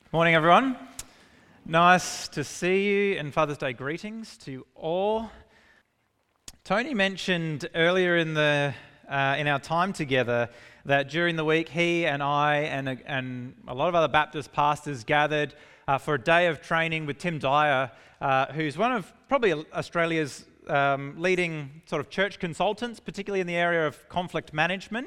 Morning, everyone. Nice to see you, and Father's Day greetings to all. Tony mentioned earlier in our time together that during the week he and I and a lot of other Baptist pastors gathered for a day of training with Tim Dyer, who's one of probably Australia's leading sort of church consultants, particularly in the area of conflict management.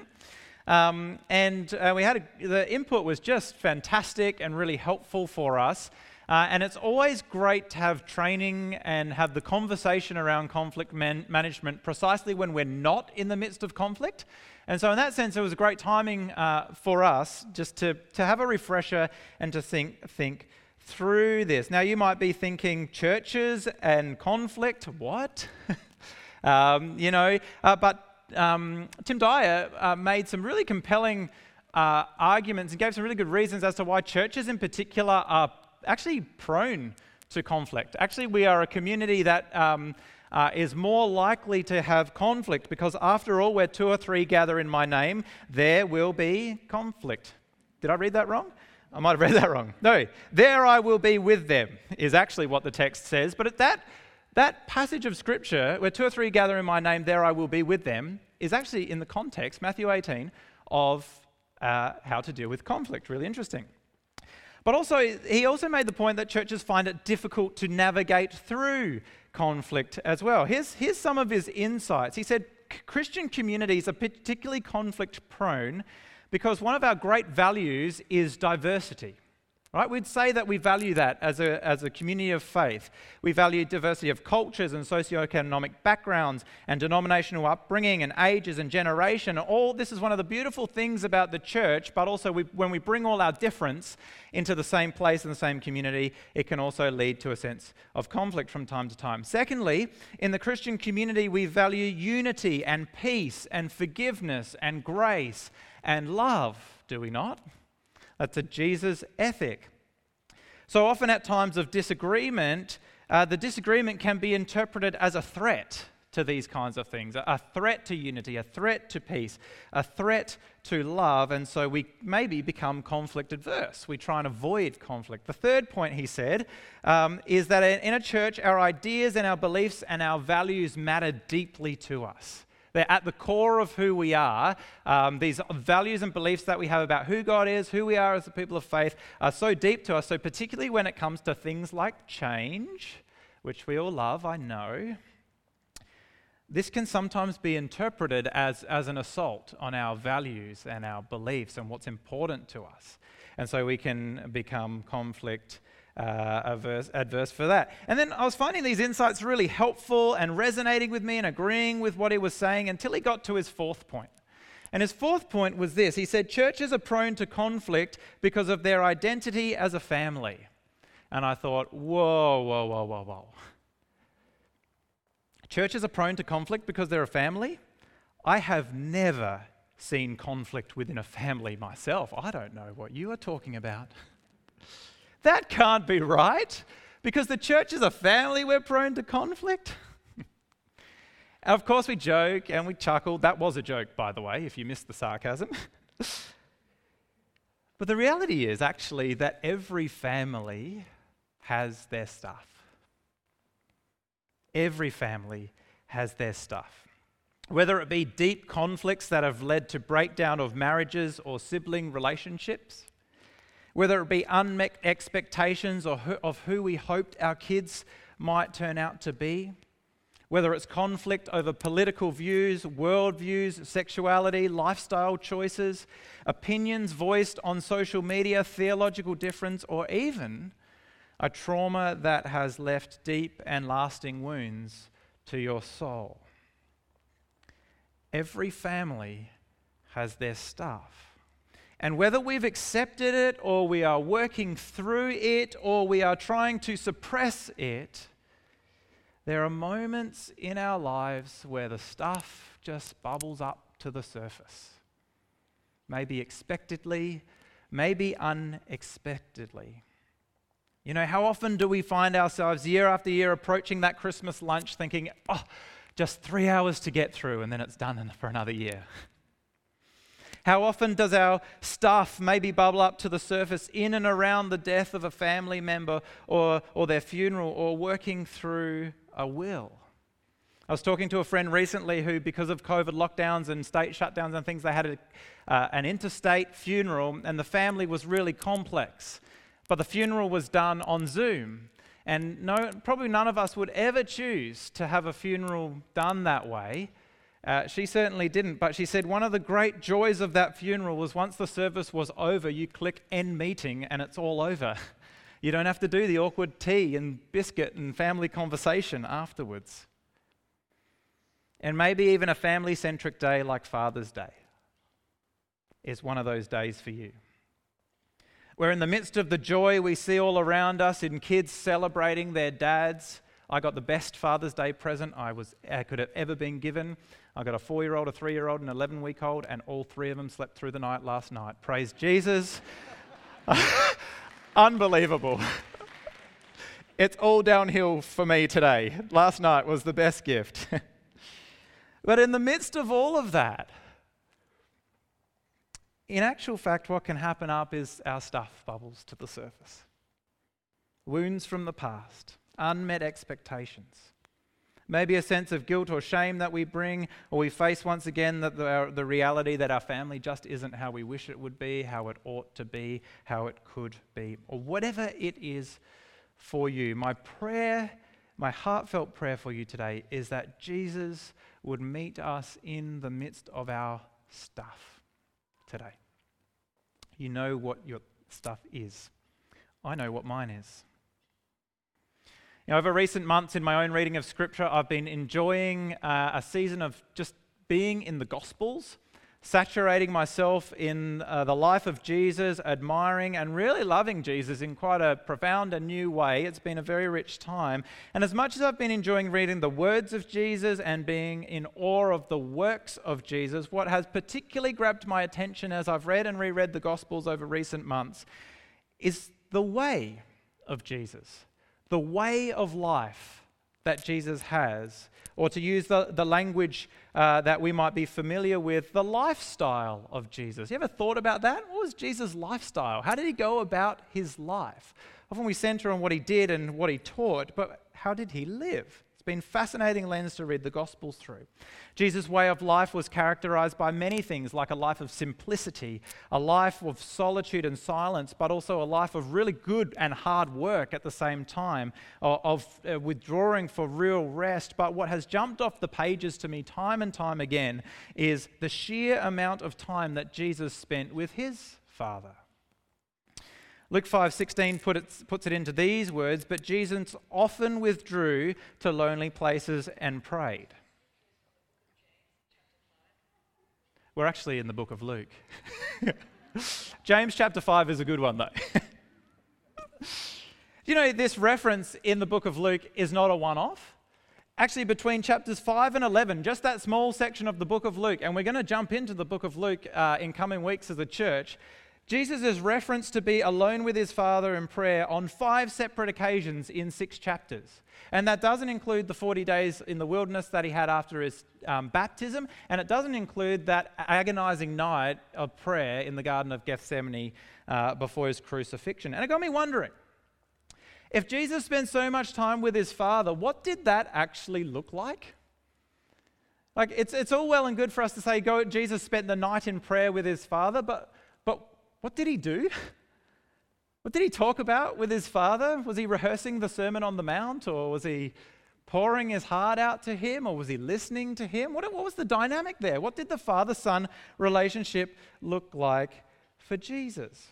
The input was just fantastic and really helpful for us. And it's always great to have training and have the conversation around conflict management precisely when we're not in the midst of conflict. And so in that sense, it was a great timing for us just to have a refresher and to think through this. Now, you might be thinking, churches and conflict, what? But Tim Dyer made some really compelling arguments and gave some really good reasons as to why churches in particular are actually prone to conflict. Actually, we are a community that is more likely to have conflict because, after all, where two or three gather in my name, there will be conflict. Did I read that wrong? I might have read that wrong. No, there I will be with them is actually what the text says. But at that passage of Scripture, where two or three gather in my name, there I will be with them, is actually in the context, Matthew 18, of how to deal with conflict. Really interesting. But he also made the point that churches find it difficult to navigate through conflict as well. Here's some of his insights. He said, Christian communities are particularly conflict prone because one of our great values is diversity. Right? We'd say that we value that as a community of faith. We value diversity of cultures and socioeconomic backgrounds and denominational upbringing and ages and generation. All this is one of the beautiful things about the church, but also when we bring all our difference into the same place in the same community, it can also lead to a sense of conflict from time to time. Secondly, in the Christian community, we value unity and peace and forgiveness and grace and love, do we not? That's a Jesus ethic. So often at times of disagreement, the disagreement can be interpreted as a threat to these kinds of things, a threat to unity, a threat to peace, a threat to love, and so we maybe become conflict adverse. We try and avoid conflict. The third point, he said, is that in a church, our ideas and our beliefs and our values matter deeply to us. They're at the core of who we are. These values and beliefs that we have about who God is, who we are as a people of faith, are so deep to us. So particularly when it comes to things like change, which we all love, I know, this can sometimes be interpreted as an assault on our values and our beliefs and what's important to us. And so we can become conflict adverse for that. And then I was finding these insights really helpful and resonating with me and agreeing with what he was saying until he got to his fourth point. And his fourth point was this. He said, churches are prone to conflict because of their identity as a family. And I thought, whoa. Churches are prone to conflict because they're a family? I have never seen conflict within a family myself. I don't know what you are talking about. That can't be right, because the church is a family, we're prone to conflict. And of course we joke and we chuckle. That was a joke, by the way, if you missed the sarcasm. But the reality is actually that every family has their stuff. Every family has their stuff. Whether it be deep conflicts that have led to breakdown of marriages or sibling relationships, whether it be unmet expectations of who we hoped our kids might turn out to be, whether it's conflict over political views, worldviews, sexuality, lifestyle choices, opinions voiced on social media, theological difference, or even a trauma that has left deep and lasting wounds to your soul. Every family has their stuff. And whether we've accepted it or we are working through it or we are trying to suppress it, there are moments in our lives where the stuff just bubbles up to the surface. Maybe expectedly, maybe unexpectedly. You know, how often do we find ourselves year after year approaching that Christmas lunch thinking, just 3 hours to get through and then it's done for another year? How often does our stuff maybe bubble up to the surface in and around the death of a family member or their funeral or working through a will? I was talking to a friend recently who, because of COVID lockdowns and state shutdowns and things, they had an interstate funeral, and the family was really complex. But the funeral was done on Zoom. And probably none of us would ever choose to have a funeral done that way. She certainly didn't, but she said one of the great joys of that funeral was once the service was over, you click end meeting and it's all over. You don't have to do the awkward tea and biscuit and family conversation afterwards. And maybe even a family-centric day like Father's Day is one of those days for you. Where in the midst of the joy we see all around us in kids celebrating their dads, I got the best Father's Day present I could have ever been given. I got a 4-year-old, a 3-year-old, and an 11-week-old, and all 3 of them slept through the night last night. Praise Jesus. Unbelievable. It's all downhill for me today. Last night was the best gift. But in the midst of all of that, in actual fact, what can happen up is our stuff bubbles to the surface. Wounds from the past, unmet expectations. Maybe a sense of guilt or shame that we bring, or we face once again the reality that our family just isn't how we wish it would be, how it ought to be, how it could be, or whatever it is for you. My prayer, my heartfelt prayer for you today is that Jesus would meet us in the midst of our stuff today. You know what your stuff is. I know what mine is. Over recent months in my own reading of Scripture, I've been enjoying a season of just being in the Gospels, saturating myself in the life of Jesus, admiring and really loving Jesus in quite a profound and new way. It's been a very rich time. And as much as I've been enjoying reading the words of Jesus and being in awe of the works of Jesus, what has particularly grabbed my attention as I've read and reread the Gospels over recent months is the way of Jesus. The way of life that Jesus has, or to use the language that we might be familiar with, the lifestyle of Jesus. You ever thought about that? What was Jesus' lifestyle? How did he go about his life? Often we center on what he did and what he taught, but how did he live? It's been a fascinating lens to read the Gospels through. Jesus' way of life was characterized by many things, like a life of simplicity, a life of solitude and silence, but also a life of really good and hard work at the same time, of withdrawing for real rest. But what has jumped off the pages to me time and time again is the sheer amount of time that Jesus spent with his Father. Luke 5:16 puts it into these words, but Jesus often withdrew to lonely places and prayed. We're actually in the book of Luke. James chapter 5 is a good one, though. This reference in the book of Luke is not a one-off. Actually, between chapters 5 and 11, just that small section of the book of Luke, and we're going to jump into the book of Luke in coming weeks as a church, Jesus is referenced to be alone with his Father in prayer on 5 separate occasions in 6 chapters. And that doesn't include the 40 days in the wilderness that he had after his baptism, and it doesn't include that agonizing night of prayer in the Garden of Gethsemane before his crucifixion. And it got me wondering, if Jesus spent so much time with his Father, what did that actually look like? Like, it's all well and good for us to say, Jesus spent the night in prayer with his Father, but what did he do? What did he talk about with his Father? Was he rehearsing the Sermon on the Mount, or was he pouring his heart out to him, or was he listening to him? What was the dynamic there? What did the Father-Son relationship look like for Jesus?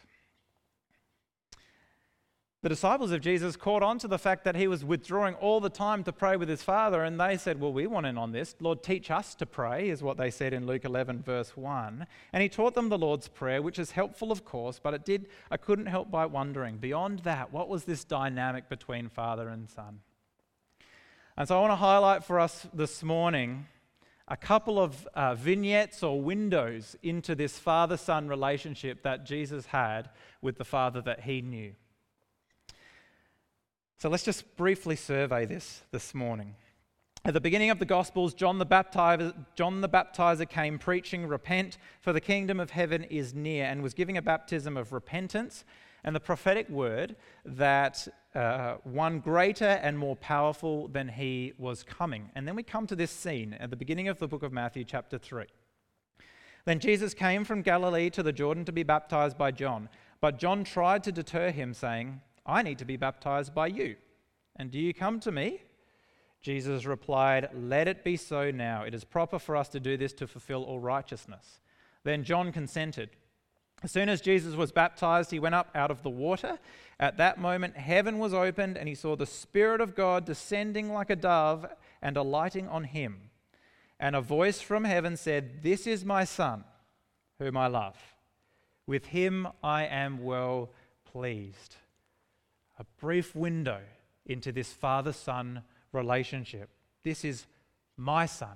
The disciples of Jesus caught on to the fact that he was withdrawing all the time to pray with his Father, and they said, well, we want in on this. Lord, teach us to pray, is what they said in Luke 11, verse 1. And he taught them the Lord's Prayer, which is helpful, of course, but I couldn't help but wondering, beyond that, what was this dynamic between Father and Son? And so I want to highlight for us this morning a couple of vignettes or windows into this Father-Son relationship that Jesus had with the Father that he knew. So let's just briefly survey this morning. At the beginning of the Gospels, John the Baptizer came preaching, "Repent, for the kingdom of heaven is near," and was giving a baptism of repentance and the prophetic word that one greater and more powerful than he was coming. And then we come to this scene at the beginning of the book of Matthew, chapter 3. Then Jesus came from Galilee to the Jordan to be baptized by John. But John tried to deter him, saying, "I need to be baptized by you, and do you come to me?" Jesus replied, "Let it be so now. It is proper for us to do this to fulfill all righteousness." Then John consented. As soon as Jesus was baptized, he went up out of the water. At that moment, heaven was opened, and he saw the Spirit of God descending like a dove and alighting on him. And a voice from heaven said, "This is my Son, whom I love. With him I am well pleased." A brief window into this father-son relationship. This is my Son.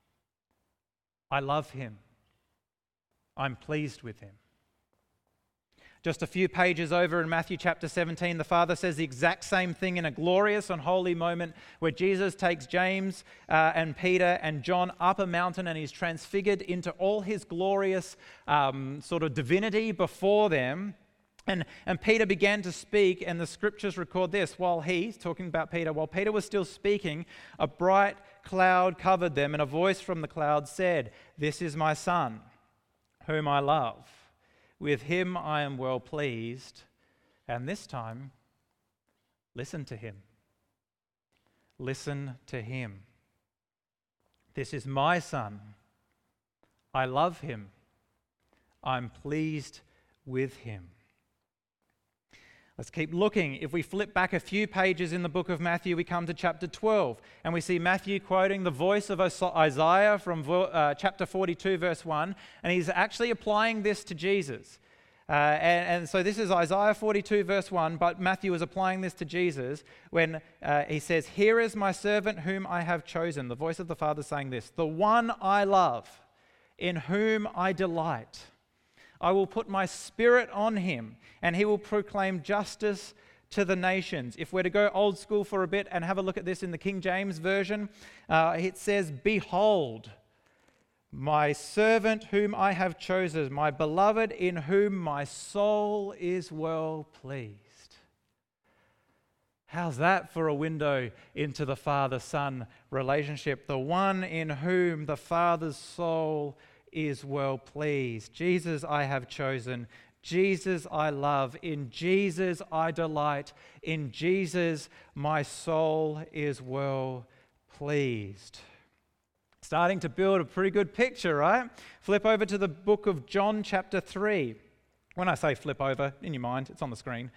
I love him. I'm pleased with him. Just a few pages over in Matthew chapter 17, the Father says the exact same thing in a glorious and holy moment where Jesus takes James and Peter and John up a mountain, and he's transfigured into all his glorious sort of divinity before them. And Peter began to speak, and the scriptures record this. While Peter was still speaking, a bright cloud covered them, and a voice from the cloud said, "This is my Son, whom I love. With him I am well pleased." And this time, listen to him. Listen to him. This is my Son. I love him. I'm pleased with him. Let's keep looking. If we flip back a few pages in the book of Matthew, we come to chapter 12, and we see Matthew quoting the voice of Isaiah from chapter 42, verse 1, and he's actually applying this to Jesus. And so this is Isaiah 42, verse 1, but Matthew is applying this to Jesus when he says, "Here is my servant whom I have chosen," the voice of the Father saying this, "the one I love, in whom I delight. I will put my Spirit on him, and he will proclaim justice to the nations." If we're to go old school for a bit and have a look at this in the King James Version, it says, "Behold, my servant whom I have chosen, my beloved in whom my soul is well pleased." How's that for a window into the Father-Son relationship? The one in whom the Father's soul is well pleased. Jesus I have chosen. Jesus I love. In Jesus I delight. In Jesus my soul is well pleased. Starting to build a pretty good picture, right? Flip over to the book of John chapter 3. When I say flip over, in your mind, it's on the screen.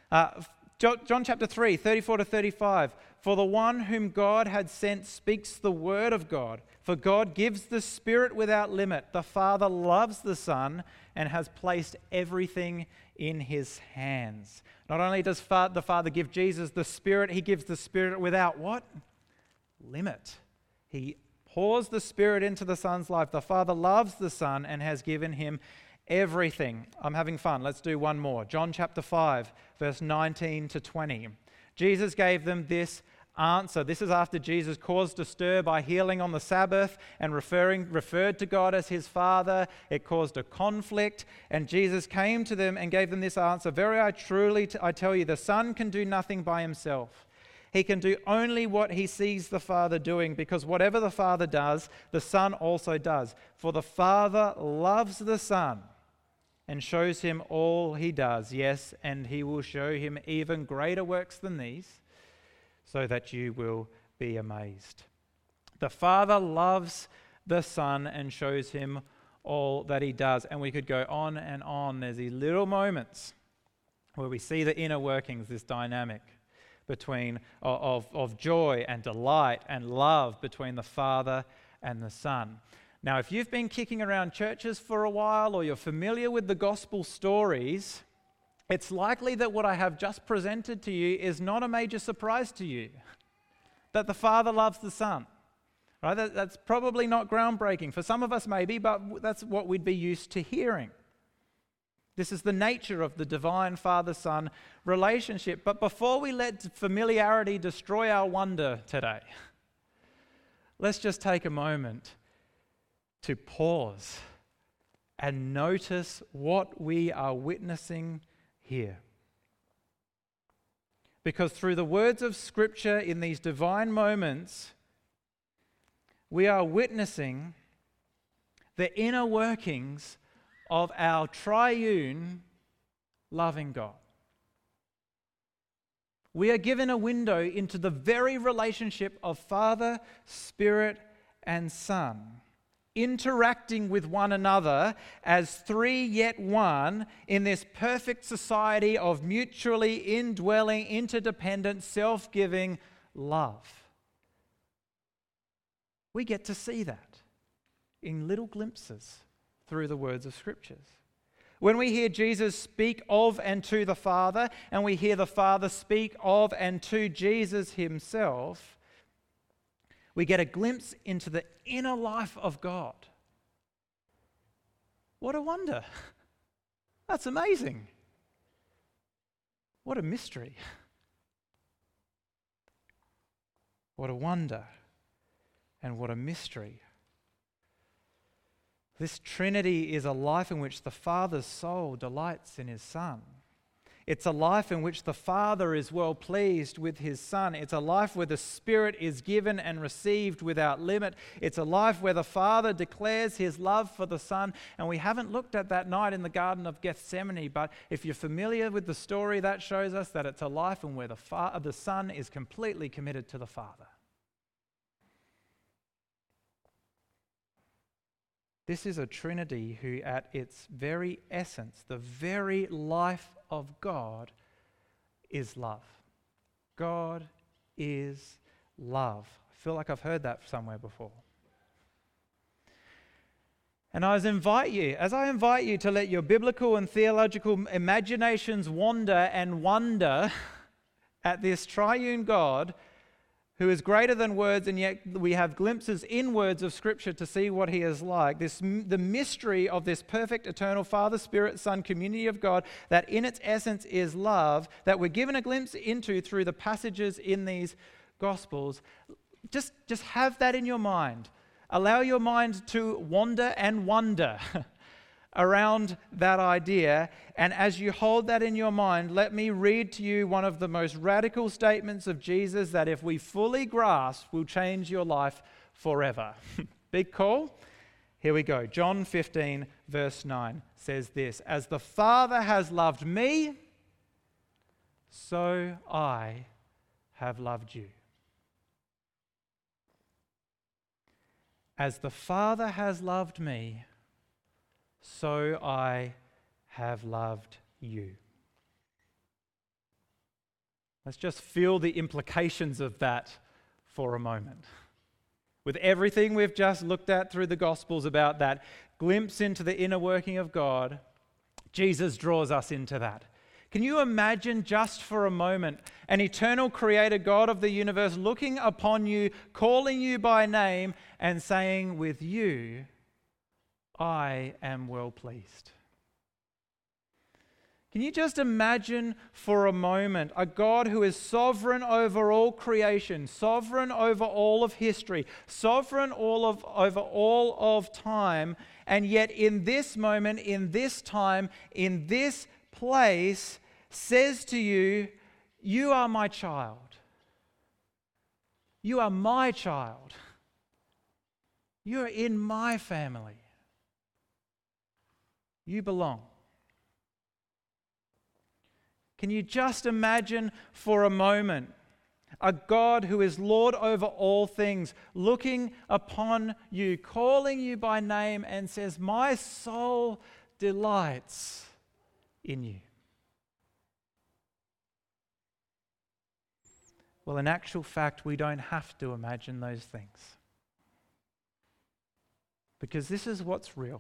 John chapter 3, 34 to 35. "For the one whom God had sent speaks the word of God. For God gives the Spirit without limit. The Father loves the Son and has placed everything in his hands." Not only does the Father give Jesus the Spirit, he gives the Spirit without what? Limit. He pours the Spirit into the Son's life. The Father loves the Son and has given him everything. I'm having fun. Let's do one more. John chapter 5, verse 19 to 20. Jesus gave them this answer. This is after Jesus caused a stir by healing on the Sabbath and referred to God as his Father. It caused a conflict, and Jesus came to them and gave them this answer. "Very truly I tell you, the Son can do nothing by himself. He can do only what he sees the Father doing, because whatever the Father does, the Son also does. For the Father loves the Son and shows him all he does. Yes, and he will show him even greater works than these, so that you will be amazed." The Father loves the Son and shows him all that he does. And we could go on and on. There's these little moments where we see the inner workings, this dynamic between of joy and delight and love between the Father and the Son. Now, if you've been kicking around churches for a while, or you're familiar with the gospel stories, it's likely that what I have just presented to you is not a major surprise to you, that the Father loves the Son. Right? That's probably not groundbreaking. For some of us maybe, but that's what we'd be used to hearing. This is the nature of the divine Father-Son relationship. But before we let familiarity destroy our wonder today, let's just take a moment to pause and notice what we are witnessing here. Because through the words of Scripture in these divine moments, we are witnessing the inner workings of our triune loving God. We are given a window into the very relationship of Father, Spirit, and Son, interacting with one another as three yet one in this perfect society of mutually indwelling, interdependent, self-giving love. We get to see that in little glimpses through the words of Scriptures. When we hear Jesus speak of and to the Father, and we hear the Father speak of and to Jesus himself, we get a glimpse into the inner life of God. What a wonder. That's amazing. What a mystery. What a wonder and what a mystery. This Trinity is a life in which the Father's soul delights in his Son. It's a life in which the Father is well pleased with his Son. It's a life where the Spirit is given and received without limit. It's a life where the Father declares his love for the Son. And we haven't looked at that night in the Garden of Gethsemane, but if you're familiar with the story, that shows us that it's a life in where the Son is completely committed to the Father. This is a Trinity who, at its very essence, the very life of God, is love. God is love. I feel like I've heard that somewhere before. And as I invite you to let your biblical and theological imaginations wander and wonder at this triune God who is greater than words, and yet we have glimpses in words of Scripture to see what he is like. The mystery of this perfect, eternal Father, Spirit, Son, community of God, that in its essence is love, that we're given a glimpse into through the passages in these Gospels. Just have that in your mind. Allow your mind to wander and wonder around that idea. And as you hold that in your mind, let me read to you one of the most radical statements of Jesus that, if we fully grasp, will change your life forever. Big call? Here we go. John 15 verse 9 says this: "As the Father has loved me, so I have loved you." As the Father has loved me, so I have loved you. Let's just feel the implications of that for a moment. With everything we've just looked at through the Gospels about that glimpse into the inner working of God, Jesus draws us into that. Can you imagine just for a moment an eternal creator God of the universe looking upon you, calling you by name and saying, "With you, I am well pleased"? Can you just imagine for a moment a God who is sovereign over all creation, sovereign over all of history, sovereign over all of time, and yet in this moment, in this time, in this place, says to you, "You are my child. You are my child. You are in my family. You belong." Can you just imagine for a moment a God who is Lord over all things, looking upon you, calling you by name and says, "My soul delights in you"? Well, in actual fact, we don't have to imagine those things, because this is what's real.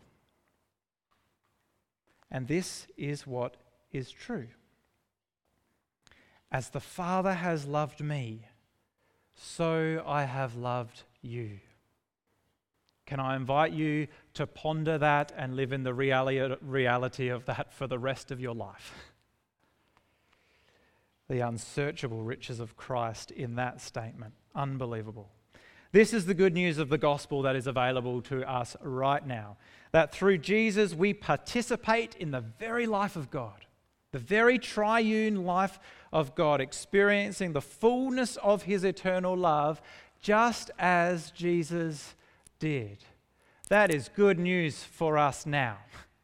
And this is what is true. As the Father has loved me, so I have loved you. Can I invite you to ponder that and live in the reality of that for the rest of your life? The unsearchable riches of Christ in that statement. Unbelievable. This is the good news of the gospel that is available to us right now. That through Jesus we participate in the very life of God, the very triune life of God, experiencing the fullness of his eternal love just as Jesus did. That is good news for us now,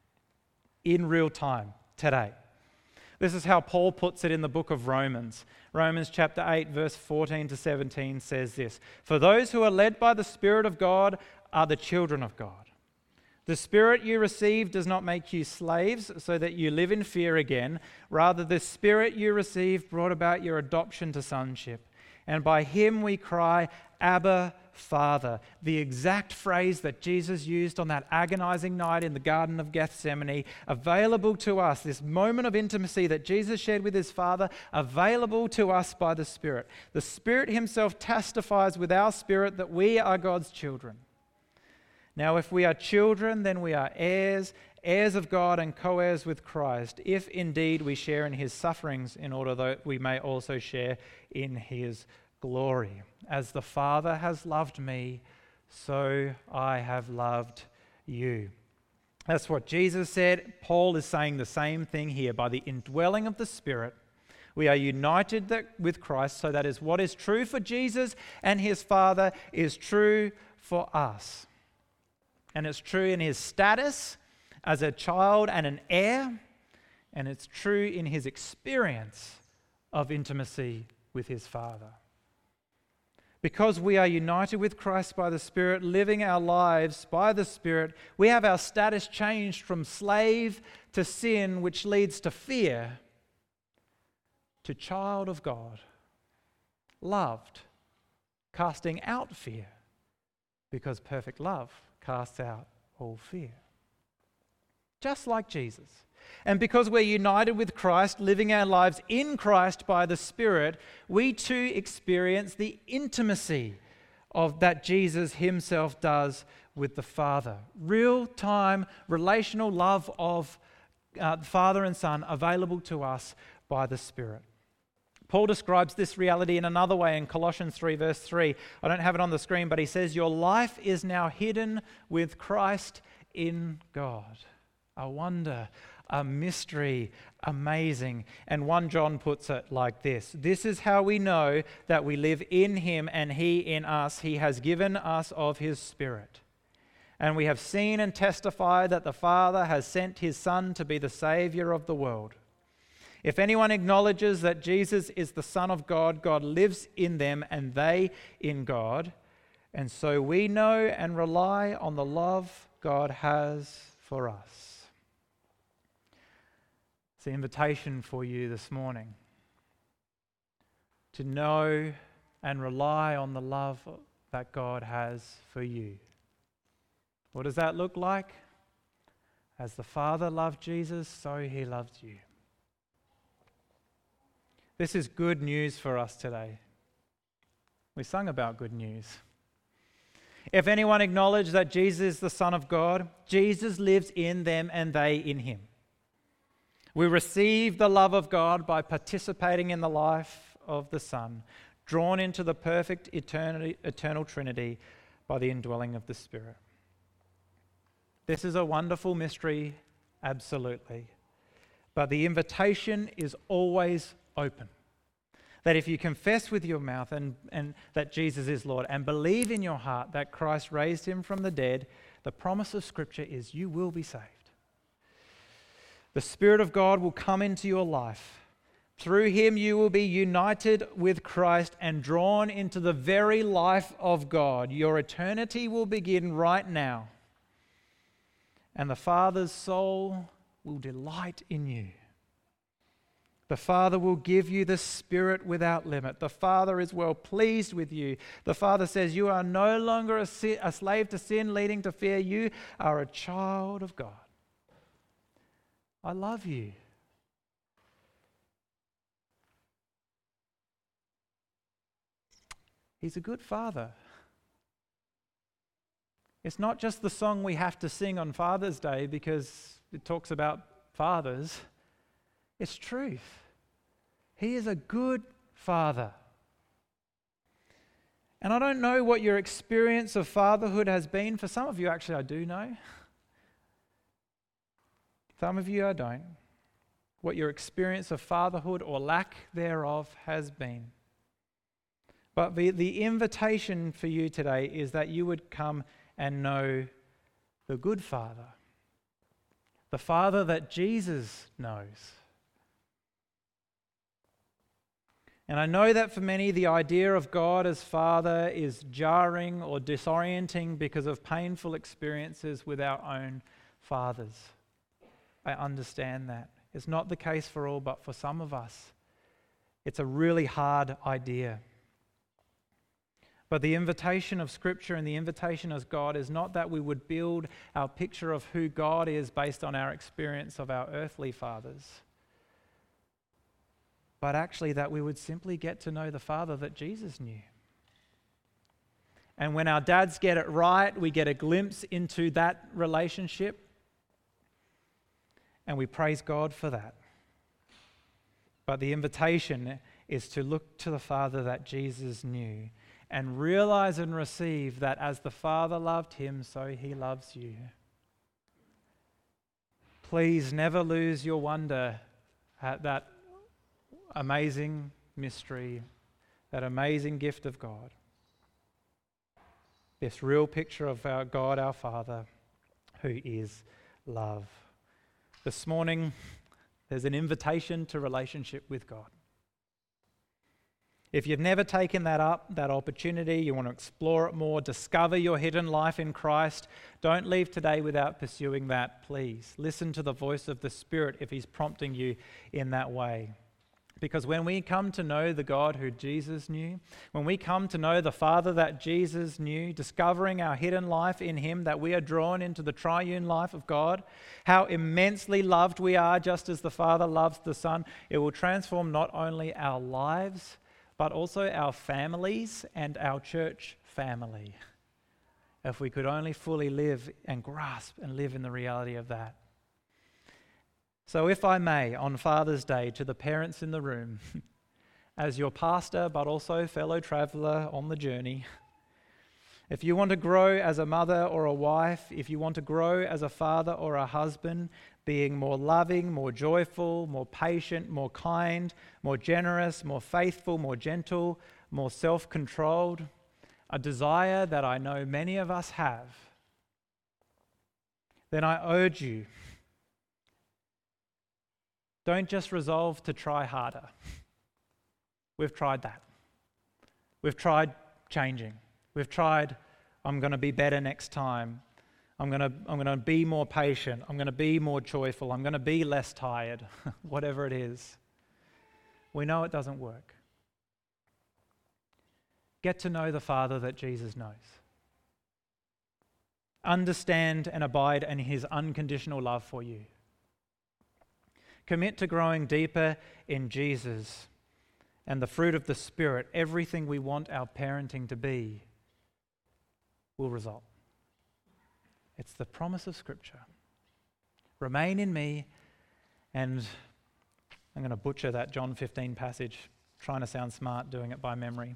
in real time, today. This is how Paul puts it in the book of Romans. Romans chapter 8, verse 14 to 17 says this: "For those who are led by the Spirit of God are the children of God. The Spirit you received does not make you slaves so that you live in fear again. Rather, the Spirit you received brought about your adoption to sonship. And by him we cry, 'Abba, Father,'" the exact phrase that Jesus used on that agonizing night in the Garden of Gethsemane, available to us, this moment of intimacy that Jesus shared with his Father, available to us by the Spirit. The Spirit himself testifies with our spirit that we are God's children. Now, if we are children, then we are heirs, heirs of God and co-heirs with Christ, if indeed we share in his sufferings, in order that we may also share in his glory. As the Father has loved me, so I have loved you. That's what Jesus said. Paul is saying the same thing here. By the indwelling of the Spirit, we are united with Christ, so that is what is true for Jesus and his Father is true for us. And it's true in his status as a child and an heir, and it's true in his experience of intimacy with his Father. Because we are united with Christ by the Spirit, living our lives by the Spirit, we have our status changed from slave to sin, which leads to fear, to child of God, loved, casting out fear, because perfect love casts out all fear. Just like Jesus. And because we're united with Christ, living our lives in Christ by the Spirit, we too experience the intimacy of that Jesus himself does with the Father. Real-time relational love of Father and Son available to us by the Spirit. Paul describes this reality in another way in Colossians 3, verse 3. I don't have it on the screen, but he says, "Your life is now hidden with Christ in God." A wonder, a mystery, amazing. And 1 John puts it like this: "This is how we know that we live in him and he in us. He has given us of his Spirit. And we have seen and testified that the Father has sent his Son to be the Savior of the world. If anyone acknowledges that Jesus is the Son of God, God lives in them and they in God. And so we know and rely on the love God has for us." It's an invitation for you this morning to know and rely on the love that God has for you. What does that look like? As the Father loved Jesus, so he loved you. This is good news for us today. We sung about good news. If anyone acknowledges that Jesus is the Son of God, Jesus lives in them and they in him. We receive the love of God by participating in the life of the Son, drawn into the perfect eternal Trinity by the indwelling of the Spirit. This is a wonderful mystery, absolutely. But the invitation is always open. That if you confess with your mouth and that Jesus is Lord and believe in your heart that Christ raised him from the dead, the promise of Scripture is you will be saved. The Spirit of God will come into your life. Through him you will be united with Christ and drawn into the very life of God. Your eternity will begin right now. And the Father's soul will delight in you. The Father will give you the Spirit without limit. The Father is well pleased with you. The Father says you are no longer a slave to sin, leading to fear. You are a child of God. I love you. He's a good Father. It's not just the song we have to sing on Father's Day because it talks about fathers. It's truth. He is a good Father. And I don't know what your experience of fatherhood has been. For some of you, actually, I do know. Some of you, I don't. What your experience of fatherhood or lack thereof has been. But the invitation for you today is that you would come and know the good Father, the Father that Jesus knows. And I know that for many, the idea of God as Father is jarring or disorienting because of painful experiences with our own fathers. I understand that. It's not the case for all, but for some of us, it's a really hard idea. But the invitation of Scripture and the invitation of God is not that we would build our picture of who God is based on our experience of our earthly fathers, but actually that we would simply get to know the Father that Jesus knew. And when our dads get it right, we get a glimpse into that relationship, and we praise God for that. But the invitation is to look to the Father that Jesus knew and realize and receive that as the Father loved him, so he loves you. Please never lose your wonder at that amazing mystery, that amazing gift of God. This real picture of our God, our Father, who is love. This morning, there's an invitation to relationship with God. If you've never taken that up, that opportunity, you want to explore it more, discover your hidden life in Christ, don't leave today without pursuing that, please. Listen to the voice of the Spirit if he's prompting you in that way. Because when we come to know the God who Jesus knew, when we come to know the Father that Jesus knew, discovering our hidden life in him, that we are drawn into the triune life of God, how immensely loved we are just as the Father loves the Son, it will transform not only our lives, but also our families and our church family. If we could only fully live and grasp and live in the reality of that. So if I may, on Father's Day, to the parents in the room, as your pastor, but also fellow traveller on the journey, if you want to grow as a mother or a wife, if you want to grow as a father or a husband, being more loving, more joyful, more patient, more kind, more generous, more faithful, more gentle, more self-controlled, a desire that I know many of us have, then I urge you, don't just resolve to try harder. We've tried that. We've tried changing. We've tried, I'm going to be better next time. I'm going to be more patient. I'm going to be more joyful. I'm going to be less tired, whatever it is. We know it doesn't work. Get to know the Father that Jesus knows. Understand and abide in his unconditional love for you. Commit to growing deeper in Jesus and the fruit of the Spirit. Everything we want our parenting to be will result. It's the promise of Scripture. Remain in me, and I'm going to butcher that John 15 passage, trying to sound smart, doing it by memory.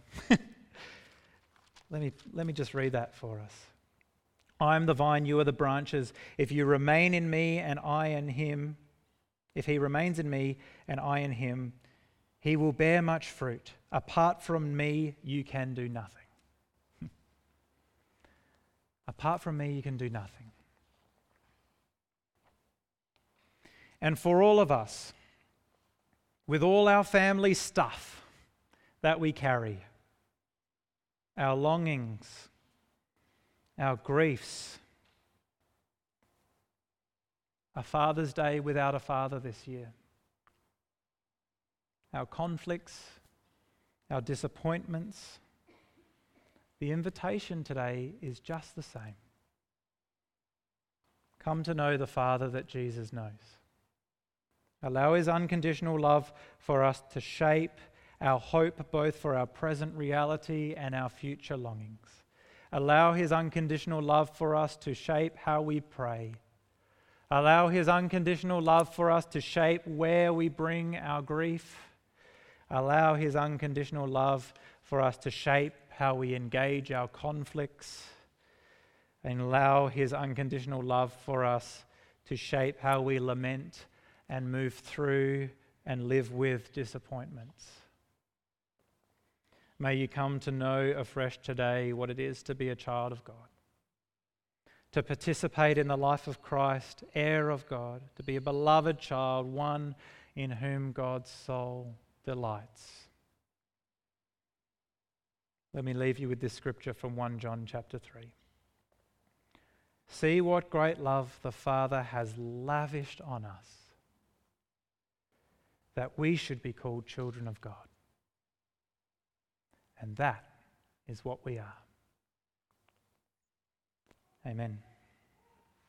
Let me just read that for us. I am the vine, you are the branches. If you remain in me and I in him, if he remains in me and I in him, he will bear much fruit. Apart from me, you can do nothing. Apart from me, you can do nothing. And for all of us, with all our family stuff that we carry, our longings, our griefs, a Father's Day without a father this year, our conflicts, our disappointments, the invitation today is just the same. Come to know the Father that Jesus knows. Allow his unconditional love for us to shape our hope both for our present reality and our future longings. Allow his unconditional love for us to shape how we pray. Allow his unconditional love for us to shape where we bring our grief. Allow his unconditional love for us to shape how we engage our conflicts, and allow his unconditional love for us to shape how we lament and move through and live with disappointments. May you come to know afresh today what it is to be a child of God, to participate in the life of Christ, heir of God, to be a beloved child, one in whom God's soul delights. Let me leave you with this scripture from 1 John chapter 3. See what great love the Father has lavished on us, that we should be called children of God. And that is what we are. Amen.